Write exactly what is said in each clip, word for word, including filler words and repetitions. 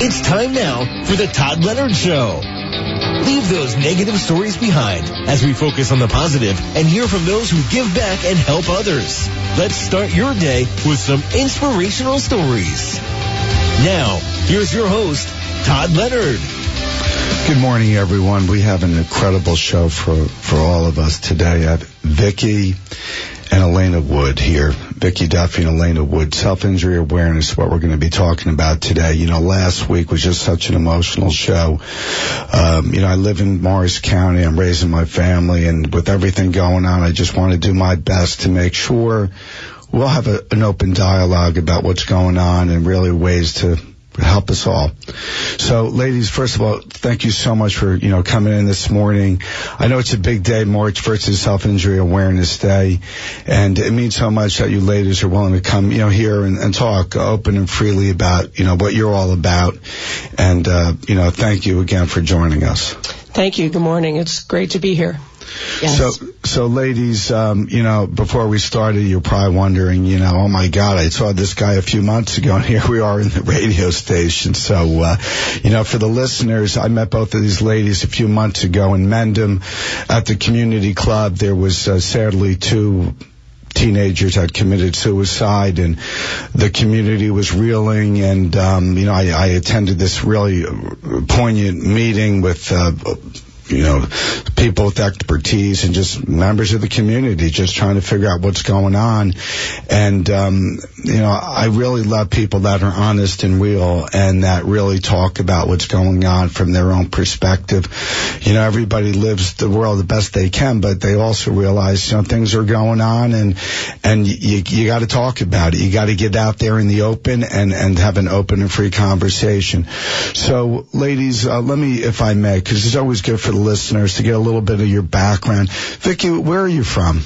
It's time now for the Todd Leonard Show. Leave those negative stories behind as we focus on the positive and hear from those who give back and help others. Let's start your day with some inspirational stories. Now, here's your host, Todd Leonard. Good morning, everyone. We have an incredible show for, for all of us today. I have Vicki and Elena Wood here. Vicki Duffy and Elena Wood, self-injury awareness, what we're going to be talking about today. You know, last week was just such an emotional show. Um, you know, I live in Morris County. I'm raising my family, and with everything going on, I just want to do my best to make sure we'll have a, an open dialogue about what's going on and really ways to help us all. So, ladies, first of all, thank you so much for, you know, coming in this morning. I know it's a big day, March first is Self-Injury Awareness Day, and it means so much that you ladies are willing to come, you know, here and, and talk open and freely about, you know, what you're all about. And, uh, you know, thank you again for joining us. Thank you. Good morning. It's great to be here. Yes. So, so ladies, um, you know, before we started, you're probably wondering, you know, oh my God, I saw this guy a few months ago, and here we are in the radio station. So, uh, you know, for the listeners, I met both of these ladies a few months ago in Mendham at the community club. There was uh, sadly two teenagers had committed suicide, and the community was reeling. And, um, you know, I, I attended this really poignant meeting with, uh, you know, people with expertise and just members of the community just trying to figure out what's going on. And, um, you know, I really love people that are honest and real and that really talk about what's going on from their own perspective. You know, everybody lives the world the best they can, but they also realize, you know, things are going on, and, and you, you got to talk about it. You got to get out there in the open and, and have an open and free conversation. So, ladies, uh, let me, if I may, because it's always good for the listeners to get a little bit of your background. Vicki, where are you from?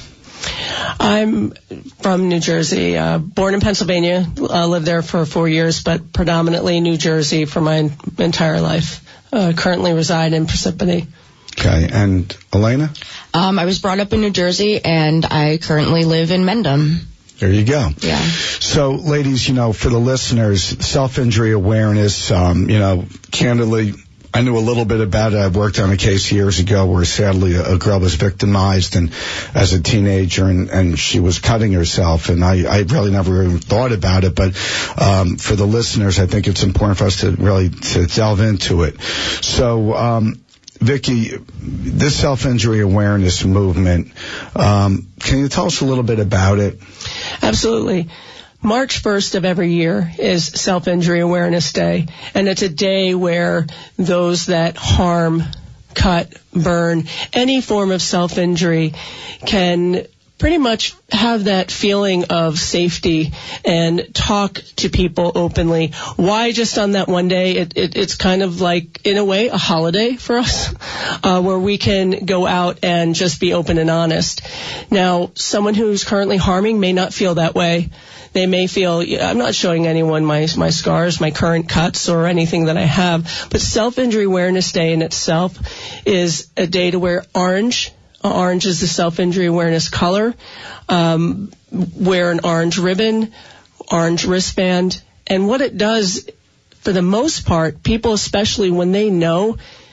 I'm from New Jersey, uh, born in Pennsylvania, uh, lived there for four years, but predominantly New Jersey for my entire life. Uh, currently reside in Parsippany. Okay, and Elena? Um, I was brought up in New Jersey, and I currently live in Mendham. There you go. Yeah. So, ladies, you know, for the listeners, self-injury awareness, um, you know, candidly, I knew a little bit about it. I worked on a case years ago where sadly a, a girl was victimized and as a teenager, and, and she was cutting herself. And I, I really never even thought about it. But um, for the listeners, I think it's important for us to really to delve into it. So, um, Vicki, this self-injury awareness movement, um, can you tell us a little bit about it? Absolutely. March first of every year is Self-Injury Awareness Day, and it's a day where those that harm, cut, burn, any form of self-injury can pretty much have that feeling of safety and talk to people openly. Why just on that one day? It, it, it's kind of like, in a way, a holiday for us, uh, where we can go out and just be open and honest. Now, someone who's currently harming may not feel that way. They may feel, I'm not showing anyone my my scars, my current cuts, or anything that I have. But Self-Injury Awareness Day in itself is a day to wear orange. Orange is the self-injury awareness color. Um, wear an orange ribbon, orange wristband. And what it does, for the most part, people, especially when they know,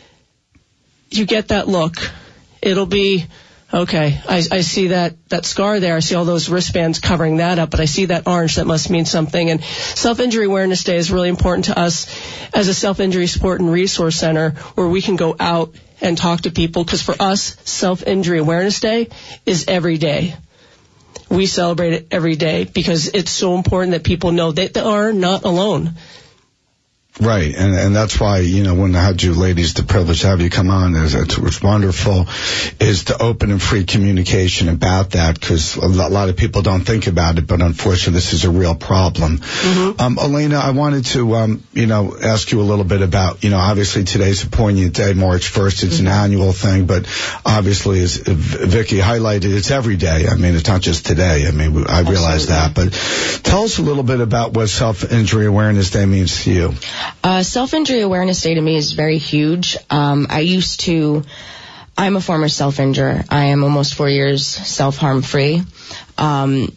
you get that look. It'll be, okay, I, I see that, that scar there. I see all those wristbands covering that up, but I see that orange. That must mean something. And Self-Injury Awareness Day is really important to us as a self-injury support and resource center where we can go out and talk to people, because for us, Self-Injury Awareness Day is every day. We celebrate it every day because it's so important that people know that they are not alone. Right, and and that's why, you know, when I had you ladies the privilege to have you come on, it's, it's wonderful, is to open and free communication about that, because a lot of people don't think about it, but unfortunately this is a real problem. Mm-hmm. Um, Elena, I wanted to, um, you know, ask you a little bit about, you know, obviously today's a poignant day, March first, it's mm-hmm. an annual thing, but obviously, as Vicki highlighted, it's every day. I mean, it's not just today. I mean, I realize that, but tell us a little bit about what Self-Injury Awareness Day means to you. Uh, Self-Injury Awareness Day to me is very huge. Um, I used to, I'm a former self-injurer. I am almost four years self-harm free. Um,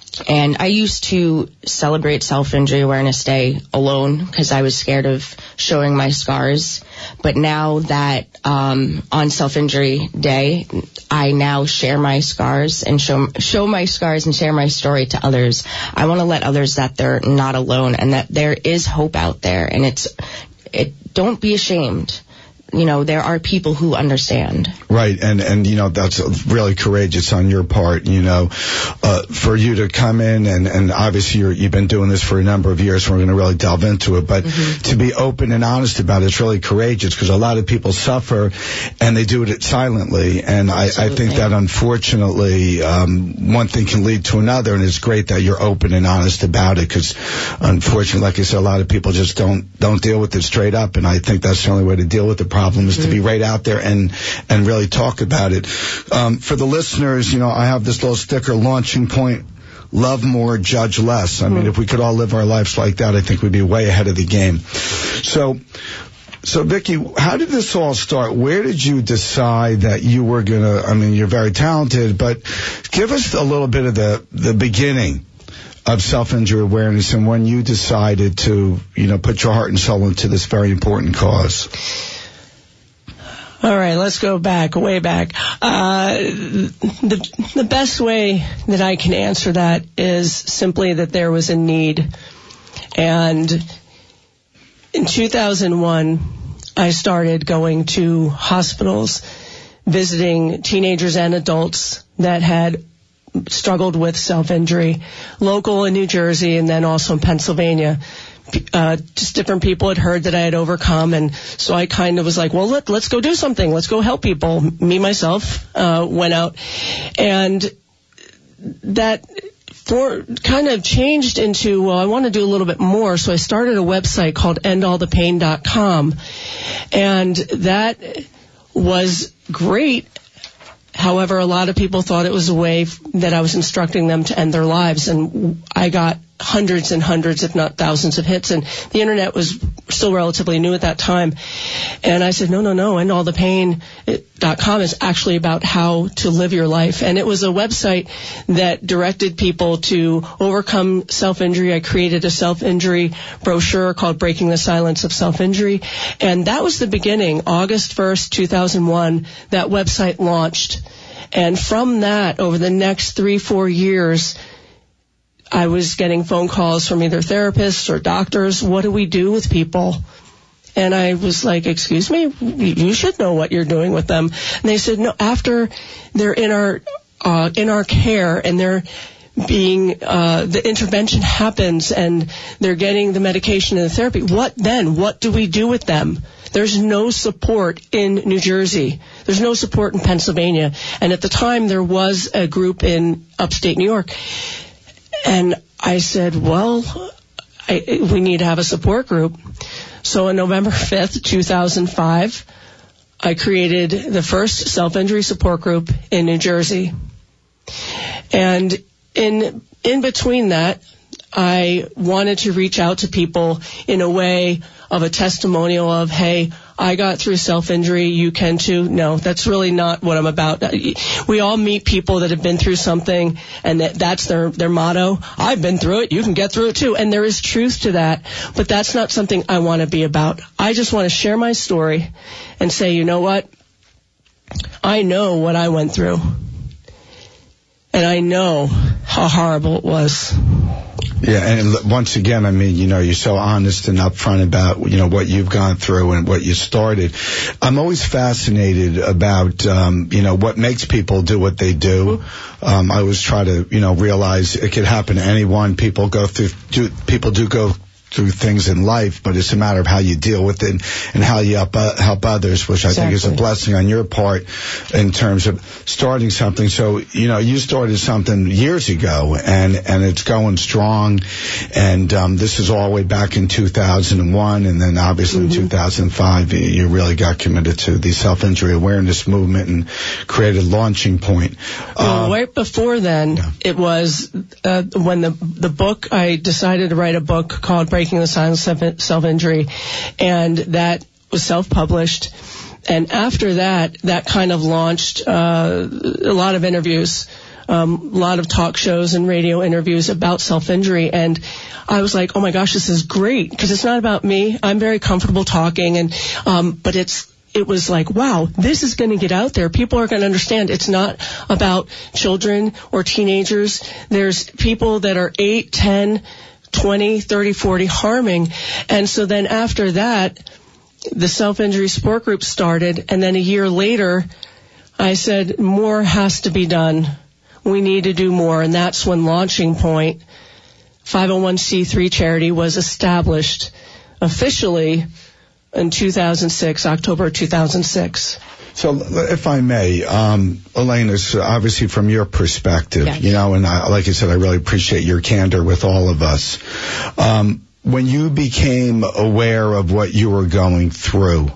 And I used to celebrate Self-Injury Awareness Day alone because I was scared of showing my scars. But now that um, on Self-Injury Day, I now share my scars and show show my scars and share my story to others. I want to let others that they're not alone and that there is hope out there. And it's it. Don't be ashamed. You know, there are people who understand. Right, and, and you know, that's really courageous on your part, you know, uh, for you to come in, and, and obviously you're, you've been doing this for a number of years, so we're going to really delve into it, but mm-hmm. to be open and honest about it is really courageous, because a lot of people suffer, and they do it silently, and I, I think that unfortunately, um, one thing can lead to another, and it's great that you're open and honest about it, because unfortunately, like I said, a lot of people just don't, don't deal with it straight up, and I think that's the only way to deal with the problem. Problem is mm-hmm. to be right out there and and really talk about it. Um, for the listeners, you know, I have this little sticker, launching point, love more, judge less. I mm-hmm. mean, if we could all live our lives like that, I think we'd be way ahead of the game. So, so Vicki, how did this all start? Where did you decide that you were going to, I mean, you're very talented, but give us a little bit of the, the beginning of self-injury awareness and when you decided to, you know, put your heart and soul into this very important cause. All right, let's go back, way back. Uh, the, the best way that I can answer that is simply that there was a need. And in two thousand one, I started going to hospitals, visiting teenagers and adults that had struggled with self-injury, local in New Jersey and then also in Pennsylvania. Uh, just different people had heard that I had overcome, and so I kind of was like, well, let, let's go do something. Let's go help people. Me, myself, uh, went out, and that for kind of changed into, well, I want to do a little bit more, so I started a website called end all the pain dot com, and that was great. However, a lot of people thought it was a way that I was instructing them to end their lives, and I got hundreds and hundreds, if not thousands of hits, and the internet was still relatively new at that time. And I said, no, no, no, end all the pain dot com is actually about how to live your life. And it was a website that directed people to overcome self-injury. I created a self-injury brochure called Breaking the Silence of Self-Injury. And that was the beginning. August first, two thousand one, that website launched. And from that, over the next three, four years, I was getting phone calls from either therapists or doctors. What do we do with people? And I was like, excuse me, you should know what you're doing with them. And they said, no, after they're in our, uh, in our care and they're being, uh, the intervention happens and they're getting the medication and the therapy, what then? What do we do with them? There's no support in New Jersey. There's no support in Pennsylvania. And at the time, there was a group in upstate New York. And I said, well, I, we need to have a support group. So on November fifth, two thousand five, I created the first self-injury support group in New Jersey. And in in between that, I wanted to reach out to people in a way of a testimonial of, hey, I got through self-injury, you can too. No, that's really not what I'm about. We all meet people that have been through something, and that, that's their, their motto. I've been through it, you can get through it too. And there is truth to that, but that's not something I want to be about. I just want to share my story and say, you know what? I know what I went through. And I know how horrible it was. Yeah, and once again, I mean, you know, you're so honest and upfront about, you know, what you've gone through and what you started. I'm always fascinated about, um, you know, what makes people do what they do. Um, I always try to, you know, realize it could happen to anyone. People go through, do, people do go through things in life, but it's a matter of how you deal with it and how you help, uh, help others, which I exactly. think is a blessing on your part in terms of starting something. So, you know, you started something years ago, and, and it's going strong, and um, this is all the way back in two thousand one, and then obviously mm-hmm. in two thousand five, you really got committed to the self-injury awareness movement and created Launching Point. Well, uh, right before then, yeah. it was uh, when the the book, I decided to write a book called Breaking the Silence of Self-Injury, and that was self-published. And after that, that kind of launched uh, a lot of interviews um, a lot of talk shows and radio interviews about self-injury. And I was like, oh my gosh, this is great, because it's not about me. I'm very comfortable talking, and um, but it's it was like, wow, this is going to get out there. People are going to understand it's not about children or teenagers. There's people that are eight, ten, twenty, thirty, forty harming. And so then after that, the self-injury support group started, and then a year later, I said, more has to be done. We need to do more, and that's when Launching Point, five oh one c three charity, was established officially in two thousand six, October two thousand six. So, if I may, um, Elaine, is obviously from your perspective, yes. you know, and I, like I said, I really appreciate your candor with all of us. Um, when you became aware of what you were going through,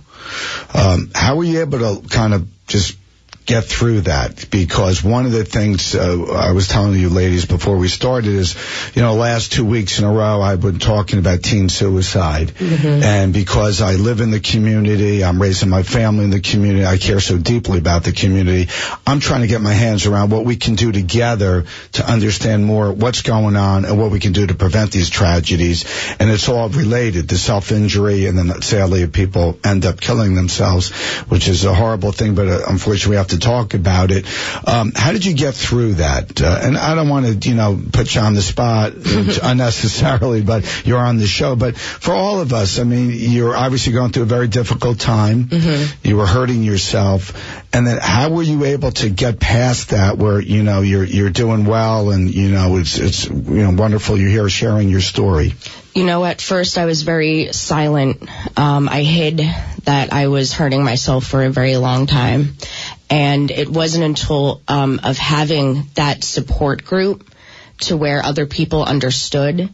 um, how were you able to kind of just get through that? Because one of the things uh, I was telling you ladies before we started is, you know, last two weeks in a row I've been talking about teen suicide. Mm-hmm. And because I live in the community, I'm raising my family in the community, I care so deeply about the community, I'm trying to get my hands around what we can do together to understand more what's going on and what we can do to prevent these tragedies. And it's all related to self-injury, and then sadly people end up killing themselves, which is a horrible thing, but uh, unfortunately we have to to talk about it. Um, how did you get through that? Uh, and I don't want to, you know, put you on the spot unnecessarily, but you're on the show. But for all of us, I mean, you're obviously going through a very difficult time. Mm-hmm. You were hurting yourself. And then how were you able to get past that where, you know, you're you're doing well, and, you know, it's, it's you know, wonderful you're here sharing your story? You know, at first I was very silent. Um, I hid that I was hurting myself for a very long time. And it wasn't until um, of having that support group to where other people understood.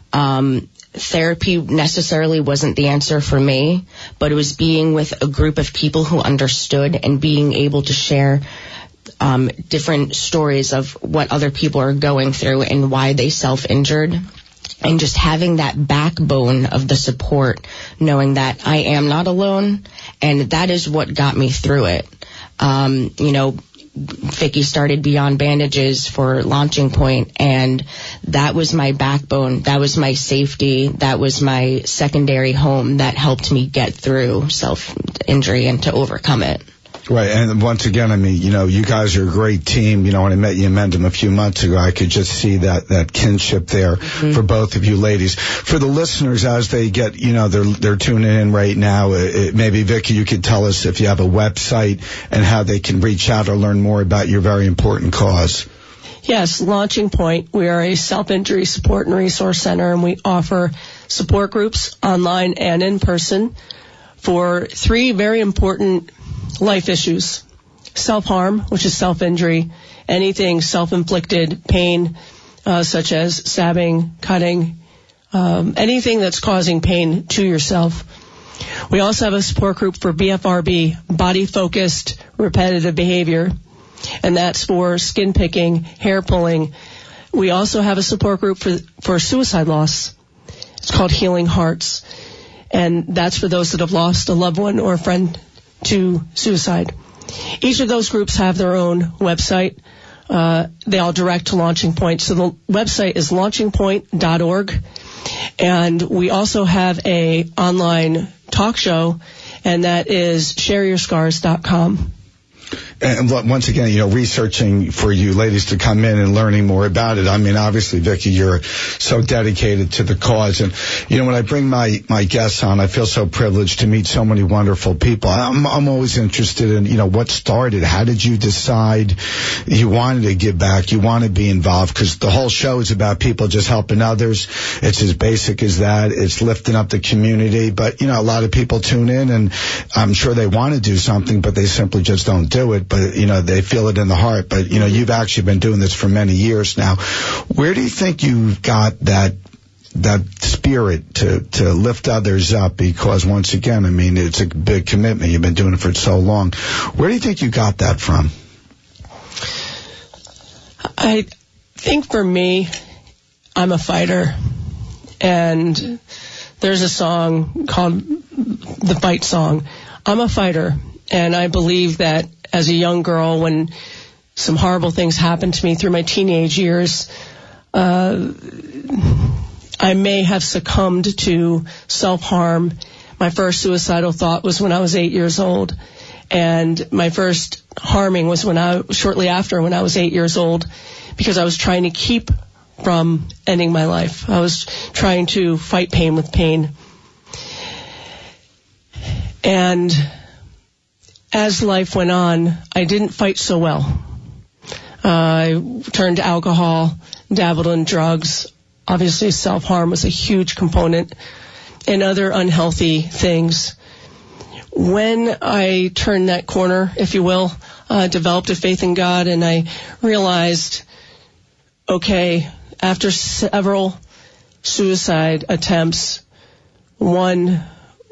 Um, therapy necessarily wasn't the answer for me, but it was being with a group of people who understood and being able to share um, different stories of what other people are going through and why they self-injured. And just having that backbone of the support, knowing that I am not alone, and that is what got me through it. Um, you know, Vicki started Beyond Bandages for Launching Point, and that was my backbone. That was my safety. That was my secondary home that helped me get through self-injury and to overcome it. Right, and once again, I mean, you know, you guys are a great team. You know, when I met you in Mendham a few months ago, I could just see that that kinship there mm-hmm. for both of you ladies. For the listeners, as they get, you know, they're they're tuning in right now, it, maybe, Vicki, you could tell us if you have a website and how they can reach out or learn more about your very important cause. Yes, Launching Point. We are a self-injury support and resource center, and we offer support groups online and in person for three very important life issues: self-harm, which is self-injury, anything self-inflicted pain, uh, such as stabbing, cutting, um, anything that's causing pain to yourself. We also have a support group for B F R B, body-focused repetitive behavior, and that's for skin picking, hair pulling. We also have a support group for, for suicide loss. It's called Healing Hearts, and that's for those that have lost a loved one or a friend to suicide. Each of those groups have their own website. Uh, they all direct to Launching Point. So the website is launching point dot org. And we also have a online talk show, and that is share your scars dot com. And once again, you know, researching for you ladies to come in and learning more about it. I mean, obviously, Vicki, you're so dedicated to the cause. And, you know, when I bring my, my guests on, I feel so privileged to meet so many wonderful people. I'm, I'm always interested in, you know, what started. How did you decide you wanted to give back? You want to be involved? Because the whole show is about people just helping others. It's as basic as that. It's lifting up the community. But, you know, a lot of people tune in, and I'm sure they want to do something, but they simply just don't do it. But, you know, they feel it in the heart. But, you know, you've actually been doing this for many years now. Where do you think you got that that spirit to, to lift others up? Because, once again, I mean, it's a big commitment. You've been doing it for so long. Where do you think you got that from? I think for me, I'm a fighter. And there's a song called The Fight Song. I'm a fighter. And I believe that as a young girl, when some horrible things happened to me through my teenage years. Uh, I may have succumbed to self-harm. My first suicidal thought was when I was eight years old. And my first harming was when I, shortly after when I was eight years old, because I was trying to keep from ending my life. I was trying to fight pain with pain. And as life went on, I didn't fight so well. Uh, I turned to alcohol, dabbled in drugs. Obviously, self-harm was a huge component, and other unhealthy things. When I turned that corner, if you will, uh, developed a faith in God, and I realized, okay, after several suicide attempts, one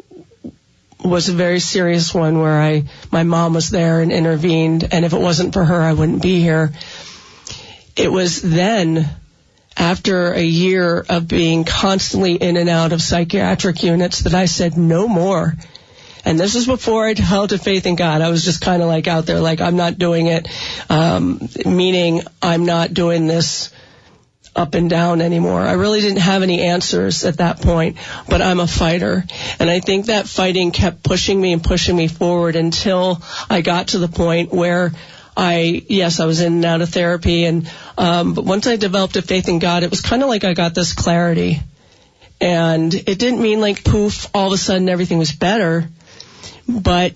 was a very serious one where I, my mom was there and intervened, and if it wasn't for her, I wouldn't be here. It was then, after a year of being constantly in and out of psychiatric units, that I said no more. And this was before I held a faith in God. I was just kind of like out there, like, I'm not doing it, um, meaning I'm not doing this up and down anymore. I really didn't have any answers at that point, but I'm a fighter. And I think that fighting kept pushing me and pushing me forward until I got to the point where I, yes, I was in and out of therapy. And, um, but once I developed a faith in God, it was kind of like I got this clarity. And it didn't mean like poof, all of a sudden everything was better, but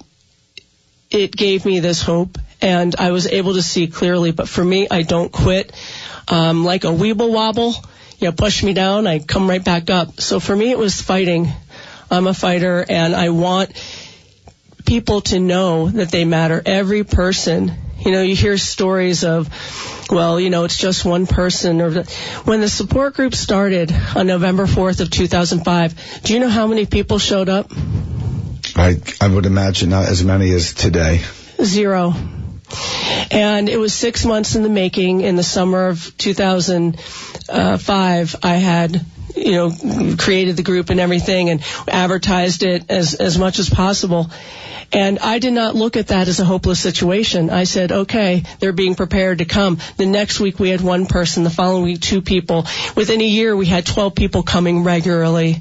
it gave me this hope, and I was able to see clearly. But for me, I don't quit. Um, like a weeble wobble, you know, push me down, I come right back up. So for me, it was fighting. I'm a fighter, and I want people to know that they matter. Every person. You know, you hear stories of, well, you know, it's just one person. Or the, when the support group started on November fourth of two thousand five, do you know how many people showed up? I, I would imagine not as many as today. Zero. And it was six months in the making. In the summer of two thousand five, I had, you know, created the group and everything and advertised it as, as much as possible. And I did not look at that as a hopeless situation. I said, okay, they're being prepared to come. The next week we had one person. The following week, two people. Within a year, we had twelve people coming regularly.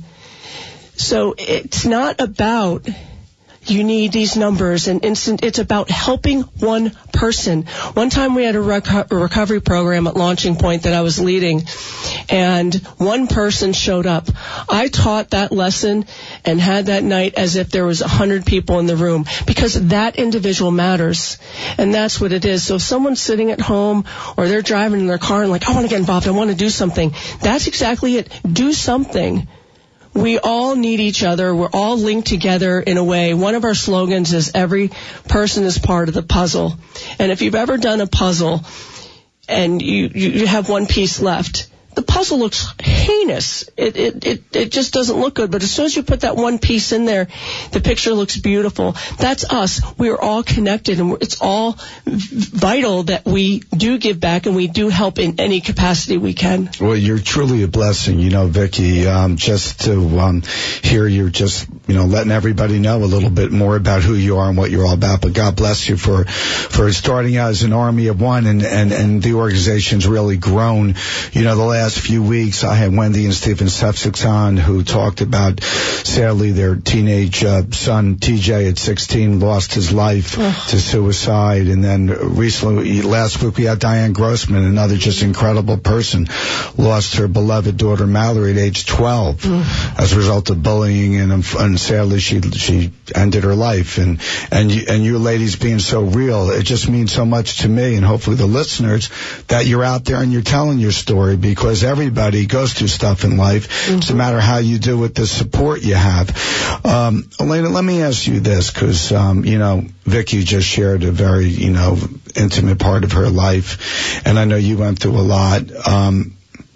So it's not about you need these numbers and instant. It's about helping one person. One time we had a, reco- a recovery program at Launching Point that I was leading, and one person showed up. I taught that lesson and had that night as if there was a hundred people in the room, because that individual matters, and that's what it is. So if someone's sitting at home or they're driving in their car and like, I want to get involved, I want to do something, that's exactly it. Do something. We all need each other. We're all linked together in a way. One of our slogans is every person is part of the puzzle. And if you've ever done a puzzle and you, you have one piece left, the puzzle looks heinous. It, it, it, it just doesn't look good. But as soon as you put that one piece in there, the picture looks beautiful. That's us. We are all connected, and it's all vital that we do give back and we do help in any capacity we can. Well, you're truly a blessing, you know, Vicki, um, just to um, hear you just, you know, letting everybody know a little bit more about who you are and what you're all about. But God bless you for, for starting out as an army of one, and, and, and the organization's really grown. You know, the last Last few weeks, I had Wendy and Stephen Sefcik on, who talked about, sadly, their teenage uh, son, T J, at sixteen, lost his life oh. to suicide. And then recently, last week, we had Diane Grossman, another just incredible person, lost her beloved daughter, Mallory, at age twelve, mm. as a result of bullying, and, and sadly, she she ended her life. And, and, you, and you ladies being so real, it just means so much to me, and hopefully the listeners, that you're out there and you're telling your story, because everybody goes through stuff in life. Mm-hmm. It's a matter how you do with the support you have. Um, Elena, let me ask you this, because, um, you know, Vicki just shared a very, you know, intimate part of her life, and I know you went through a lot, um,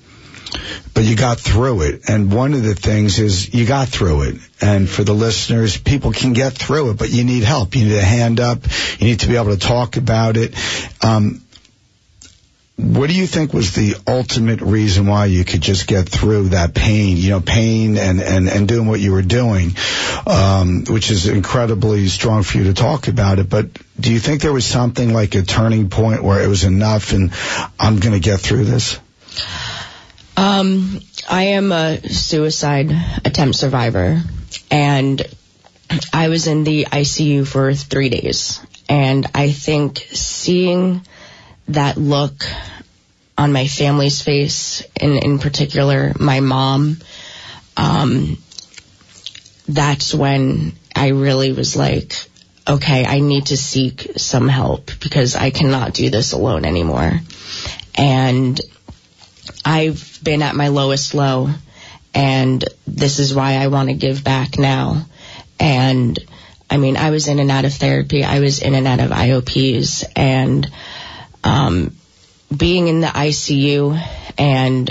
but you got through it. And one of the things is you got through it. And for the listeners, people can get through it, but you need help. You need a hand up. You need to be able to talk about it. Um, What do you think was the ultimate reason why you could just get through that pain, you know, pain and, and, and doing what you were doing? um, which is incredibly strong for you to talk about it. But do you think there was something like a turning point where it was enough and I'm going to get through this? Um, I am a suicide attempt survivor, and I was in the I C U for three days. And I think seeing that look on my family's face, in, in particular my mom, um, that's when I really was like, okay, I need to seek some help because I cannot do this alone anymore. And I've been at my lowest low, and this is why I want to give back now. And I mean, I was in and out of therapy. I was in and out of I O Ps, and um, being in the I C U, and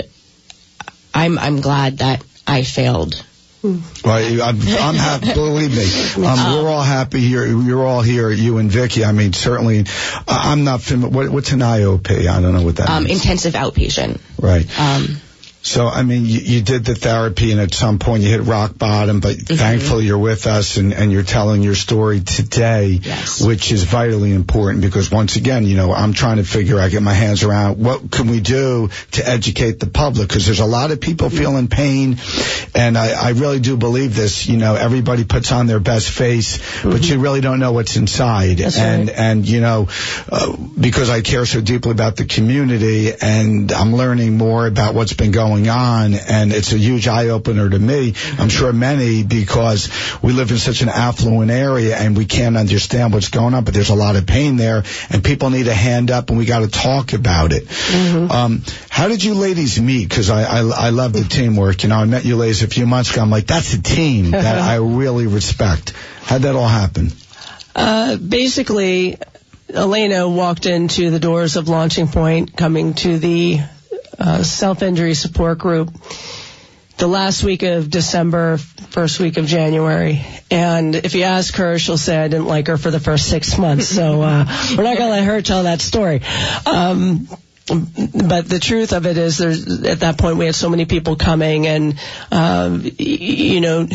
I'm I'm glad that I failed. Well, I'm, I'm happy. Believe me, um, we're all happy here. You're all here, you and Vicky. I mean, certainly, I'm not familiar. What, what's an I O P? I don't know what that um, means. Intensive outpatient. Right. Um, So, I mean, you, you did the therapy, and at some point you hit rock bottom, but mm-hmm. thankfully you're with us, and, and you're telling your story today, yes. which is vitally important because, once again, you know, I'm trying to figure out, get my hands around, what can we do to educate the public? Because there's a lot of people mm-hmm. feeling pain, and I, I really do believe this. You know, everybody puts on their best face, mm-hmm. but you really don't know what's inside. That's and, right. and, you know, uh, because I care so deeply about the community, and I'm learning more about what's been going on, and it's a huge eye-opener to me. I'm sure many, because we live in such an affluent area and we can't understand what's going on, but there's a lot of pain there, and people need a hand up, and we got to talk about it. Mm-hmm. Um, how did you ladies meet? Because I, I I love the teamwork. You know, I met you ladies a few months ago. I'm like, that's a team that I really respect. How'd that all happen? Uh, basically, Elena walked into the doors of Launching Point, coming to the Uh, self-injury support group the last week of December, first week of January. And if you ask her, she'll say I didn't like her for the first six months. So uh, we're not going to let her tell that story. Um, but the truth of it is, there's, at that point, we had so many people coming, and, um, you know,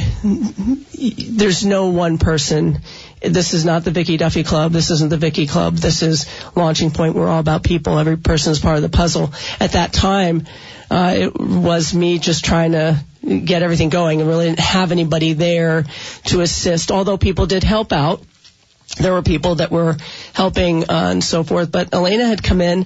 there's no one person. This is not the Vicky Duffy Club. This isn't the Vicky Club. This is Launching Point. We're all about people. Every person is part of the puzzle. At that time, uh, it was me just trying to get everything going and really didn't have anybody there to assist, although people did help out. There were people that were helping uh, and so forth. But Elena had come in,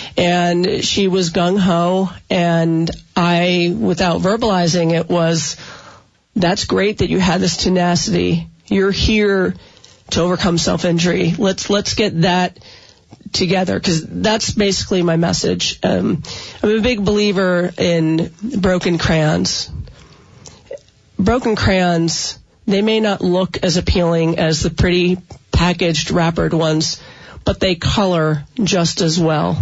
and she was gung-ho, and I, without verbalizing it, was, that's great that you had this tenacity. You're here to overcome self-injury. Let's let's get that together, because that's basically my message. Um, I'm a big believer in broken crayons. Broken crayons, they may not look as appealing as the pretty packaged, wrappered ones, but they color just as well.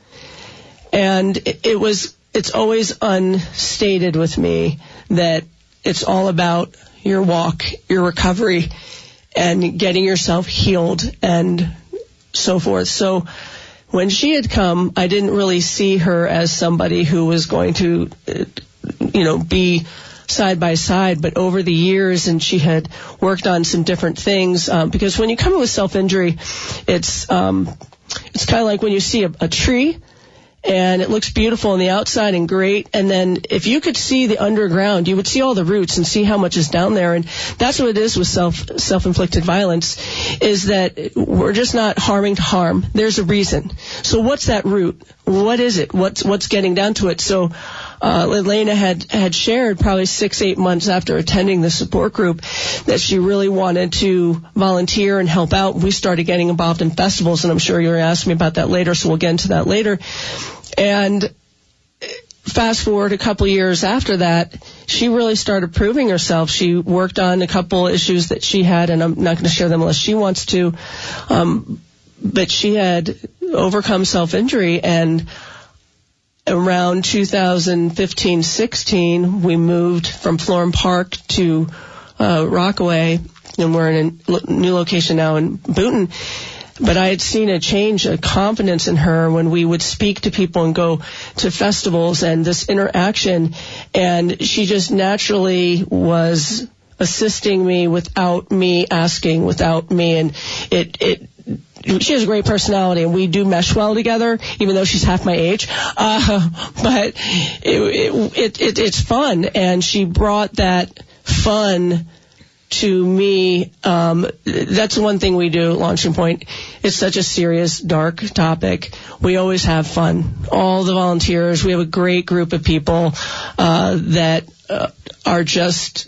And it, it was, it's always unstated with me that it's all about your walk, your recovery, and getting yourself healed and so forth. So when she had come, I didn't really see her as somebody who was going to, you know, be side by side, but over the years, and she had worked on some different things, um, because when you come in with self-injury, it's um, it's kind of like when you see a, a tree, and it looks beautiful on the outside and great, and then if you could see the underground, you would see all the roots and see how much is down there. And that's what it is with self self-inflicted violence, is that we're just not harming to harm. There's a reason. So what's that root? What is it? What's what's getting down to it? So uh, Elena had had shared probably six, eight months after attending the support group that she really wanted to volunteer and help out. We started getting involved in festivals, and I'm sure you're going to ask me about that later, so we'll get into that later. And fast forward a couple years after that, she really started proving herself. She worked on a couple issues that she had, and I'm not going to share them unless she wants to. Um, but she had overcome self-injury, and around two thousand fifteen sixteen, we moved from Florham Park to uh, Rockaway, and we're in a new location now in Boonton. But I had seen a change, a confidence in her when we would speak to people and go to festivals and this interaction. And she just naturally was assisting me without me asking, without me, and it it. She has a great personality, and we do mesh well together, even though she's half my age. Uh, but it, it, it, it's fun, and she brought that fun to me. Um, that's one thing we do at Launching Point. It's such a serious, dark topic. We always have fun. All the volunteers, we have a great group of people uh, that uh, are just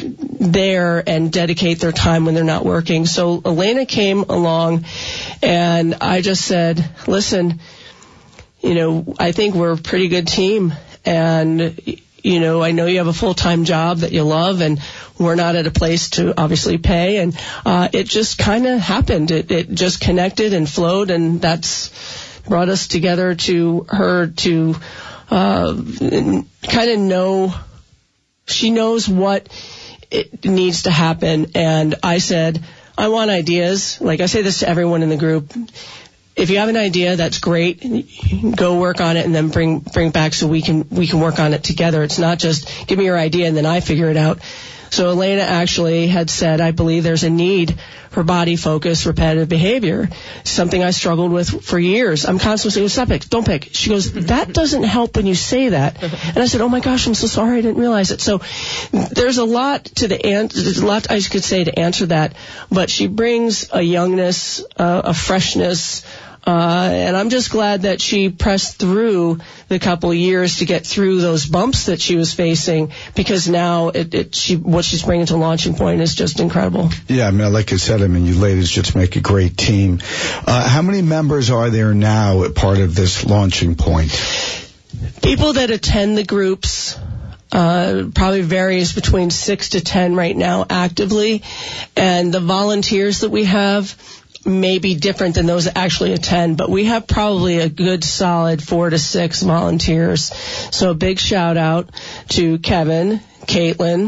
there and dedicate their time when they're not working. So Elena came along, and I just said, listen, you know, I think we're a pretty good team, and, you know, I know you have a full-time job that you love, and we're not at a place to obviously pay, and uh, it just kind of happened. It, it just connected and flowed, and that's brought us together to her to uh, kind of know, she knows what it needs to happen. And I said, I want ideas. Like I say this to everyone in the group. If you have an idea, that's great. Go work on it and then bring bring it back so we can we can work on it together. It's not just give me your idea and then I figure it out. So Elena actually had said, I believe there's a need for body-focused repetitive behavior, something I struggled with for years. I'm constantly saying, stop pick, don't pick. She goes, that doesn't help when you say that. And I said, oh my gosh, I'm so sorry, I didn't realize it. So there's a lot to the answer, there's a lot I could say to answer that, but she brings a youngness, uh, a freshness, Uh, and I'm just glad that she pressed through the couple of years to get through those bumps that she was facing, because now it, it, she, what she's bringing to Launching Point is just incredible. Yeah, I mean, like I said, I mean, you ladies just make a great team. Uh, how many members are there now at part of this Launching Point? People that attend the groups, uh, probably varies between six to ten right now actively. And the volunteers that we have may be different than those that actually attend, but we have probably a good solid four to six volunteers. So a big shout out to Kevin, Caitlin,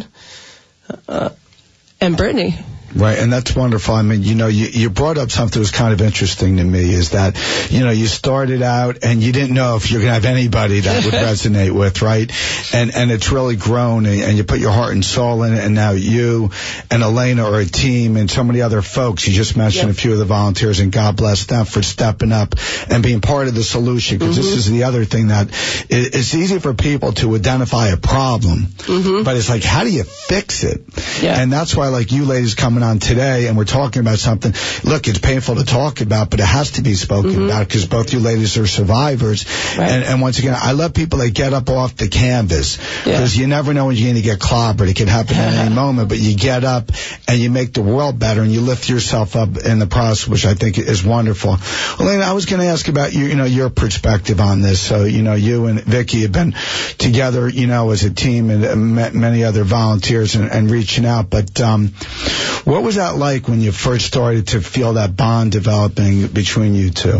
uh, and Brittany. Right, and that's wonderful. I mean, you know, you, you brought up something that was kind of interesting to me, is that, you know, you started out and you didn't know if you're going to have anybody that would resonate with, right? And and it's really grown, and, and you put your heart and soul in it, and now you and Elena are a team, and so many other folks. You just mentioned yep. a few of the volunteers, and God bless them for stepping up and being part of the solution, because mm-hmm. this is the other thing that it, it's easy for people to identify a problem, mm-hmm. but it's like, how do you fix it? Yeah. And that's why, like, you ladies coming on today, and we're talking about something. Look, it's painful to talk about, but it has to be spoken mm-hmm. about, because both you ladies are survivors. Right. And, and once again, I love people that get up off the canvas, because yeah. you never know when you're going to get clobbered. It could happen at any moment, but you get up and you make the world better, and you lift yourself up in the process, which I think is wonderful. Elena, I was going to ask about you, you know, your perspective on this. So, you know, you and Vicky have been together, you know, as a team, and met many other volunteers and, and reaching out. But um, what was that like when you first started to feel that bond developing between you two?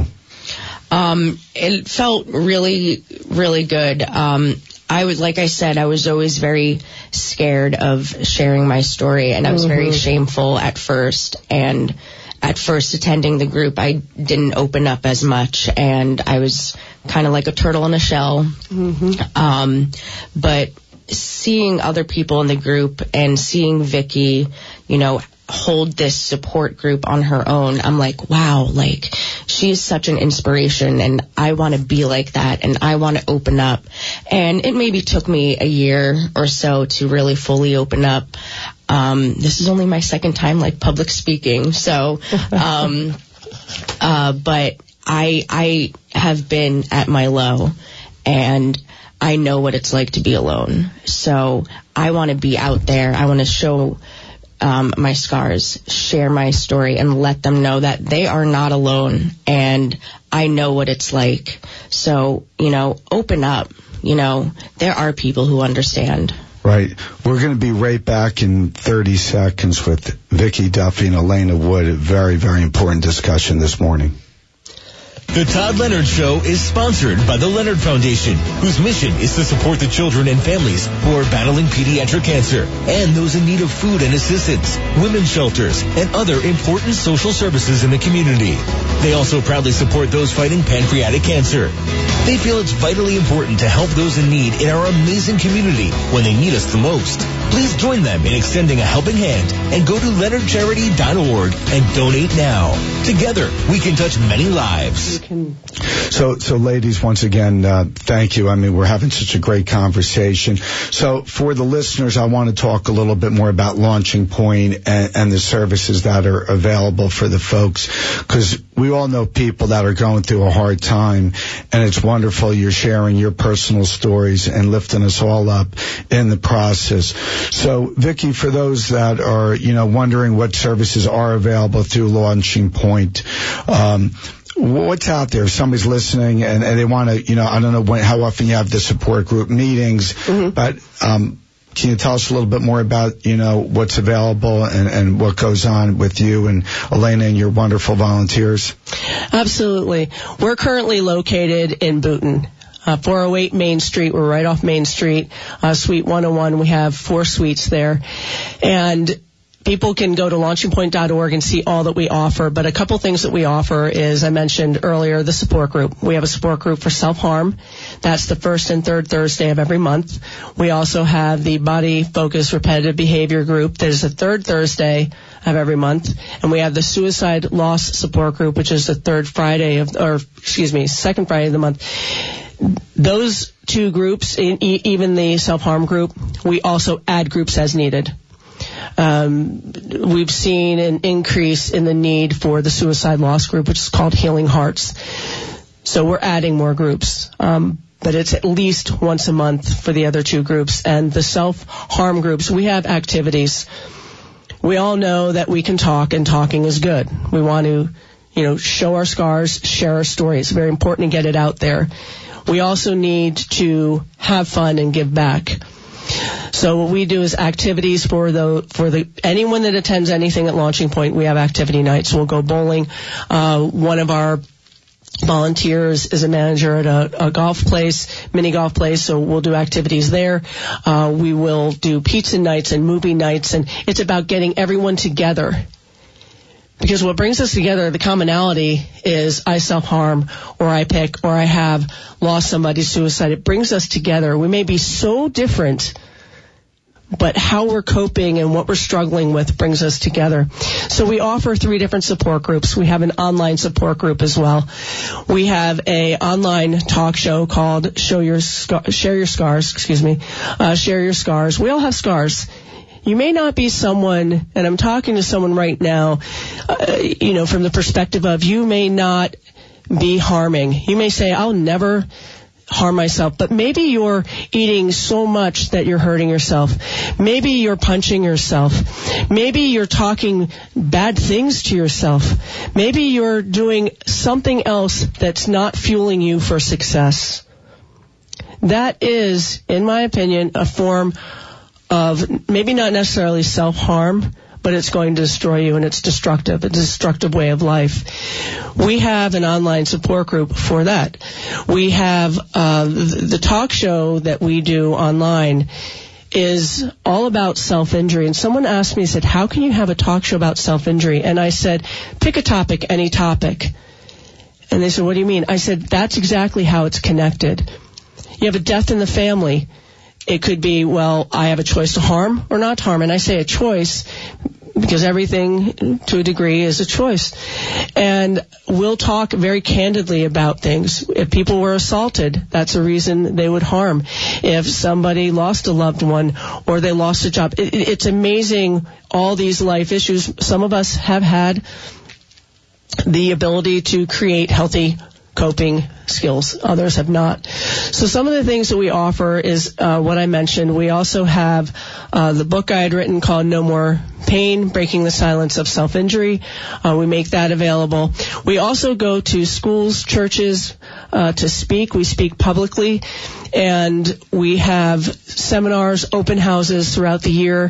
Um, it felt really, really good. Um, I was, like I said, I was always very scared of sharing my story, and I was mm-hmm. very shameful at first. And at first attending the group, I didn't open up as much, and I was kind of like a turtle in a shell. Mm-hmm. Um, but seeing other people in the group and seeing Vicky, you know, hold this support group on her own, I'm like, wow, like, she's such an inspiration, and I want to be like that, and I want to open up. And it maybe took me a year or so to really fully open up. Um, this is only my second time, like, public speaking, so, um, uh, but I, I have been at my low, and I know what it's like to be alone. So I want to be out there. I want to show Um, my scars, share my story, and let them know that they are not alone, and I know what it's like. So, you know, open up. You know, there are people who understand. Right. We're going to be right back in thirty seconds with Vicky Duffy and Elena Wood. A very, very important discussion this morning. The Todd Leonard Show is sponsored by the Leonard Foundation, whose mission is to support the children and families who are battling pediatric cancer and those in need of food and assistance, women's shelters, and other important social services in the community. They also proudly support those fighting pancreatic cancer. They feel it's vitally important to help those in need in our amazing community when they need us the most. Please join them in extending a helping hand and go to leonard charity dot org and donate now. Together, we can touch many lives. So, so ladies, once again, uh, thank you. I mean, we're having such a great conversation. So for the listeners, I want to talk a little bit more about Launching Point and, and the services that are available for the folks, because we all know people that are going through a hard time, and it's wonderful you're sharing your personal stories and lifting us all up in the process. So, Vicki, for those that are, you know, wondering what services are available through Launching Point, um, what's out there? If somebody's listening and, and they want to, you know, I don't know when, how often you have the support group meetings, mm-hmm. but um, can you tell us a little bit more about, you know, what's available and, and what goes on with you and Elena and your wonderful volunteers? Absolutely. We're currently located in Boonton. Uh, four oh eight Main Street. We're right off Main Street. Uh, Suite one oh one. We have four suites there. And people can go to launching point dot org and see all that we offer. But a couple things that we offer is, I mentioned earlier, the support group. We have a support group for self-harm. That's the first and third Thursday of every month. We also have the body-focused repetitive behavior group that is the third Thursday of every month. And we have the suicide loss support group, which is the third Friday of, or excuse me, second Friday of the month. Those two groups, even the self-harm group, we also add groups as needed. Um, we've seen an increase in the need for the suicide loss group, which is called Healing Hearts. So we're adding more groups. Um, but it's at least once a month for the other two groups. And the self-harm groups, we have activities. We all know that we can talk, and talking is good. We want to, you know, show our scars, share our stories. It's very important to get it out there. We also need to have fun and give back. So what we do is activities for the for the anyone that attends anything at Launching Point. We have activity nights. We'll go bowling. Uh, one of our volunteers is a manager at a, a golf place, mini golf place, so we'll do activities there. Uh, we will do pizza nights and movie nights, and it's about getting everyone together. Because what brings us together, the commonality is I self-harm, or I pick, or I have lost somebody to suicide. It brings us together. We may be so different, but how we're coping and what we're struggling with brings us together. So we offer three different support groups. We have an online support group as well. We have a online talk show called Show Your Scar- Share Your Scars, excuse me, uh, Share Your Scars. We all have scars. You may not be someone, and I'm talking to someone right now, uh, you know, from the perspective of you may not be harming. You may say, I'll never harm myself, but maybe you're eating so much that you're hurting yourself. Maybe you're punching yourself. Maybe you're talking bad things to yourself. Maybe you're doing something else that's not fueling you for success. That is, in my opinion, a form of maybe not necessarily self-harm, but it's going to destroy you, and it's destructive, a destructive way of life. We have an online support group for that. We have uh, the, the talk show that we do online is all about self-injury. And someone asked me, said, how can you have a talk show about self-injury? And I said, pick a topic, any topic. And they said, what do you mean? I said, that's exactly how it's connected. You have a death in the family. It could be, well, I have a choice to harm or not harm. And I say a choice because everything, to a degree, is a choice. And we'll talk very candidly about things. If people were assaulted, that's a reason they would harm. If somebody lost a loved one or they lost a job, it, it's amazing, all these life issues. Some of us have had the ability to create healthy coping skills. Others have not. So some of the things that we offer is uh, what I mentioned. We also have uh, the book I had written called No More Pain, Breaking the Silence of Self-Injury. Uh, we make that available. We also go to schools, churches uh, to speak. We speak publicly, and we have seminars, open houses throughout the year.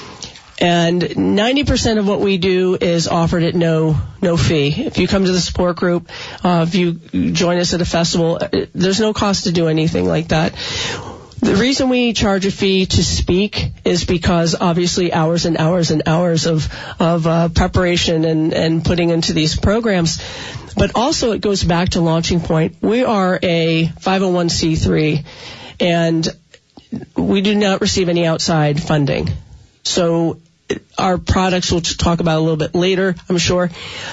And ninety percent of what we do is offered at no no fee. If you come to the support group, uh, if you join us at a festival, there's no cost to do anything like that. The reason we charge a fee to speak is because obviously hours and hours and hours of of uh, preparation and, and putting into these programs. But also it goes back to Launching Point. We are a five oh one c three, and we do not receive any outside funding. So our products, we'll talk about a little bit later, I'm sure,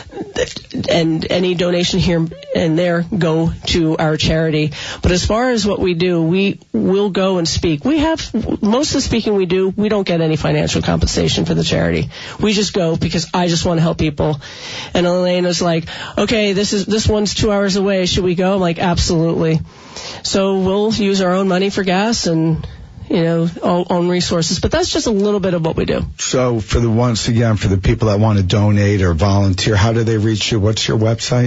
and any donation here and there go to our charity. But as far as what we do, we will go and speak. We have, most of the speaking we do, we don't get any financial compensation for the charity. We just go because I just want to help people. And Elena's like, okay, this is, this one's two hours away. Should we go? I'm like, absolutely. So we'll use our own money for gas and, you know, all, own resources. But that's just a little bit of what we do. So for the, once again, for the people that want to donate or volunteer, how do they reach you? What's your website?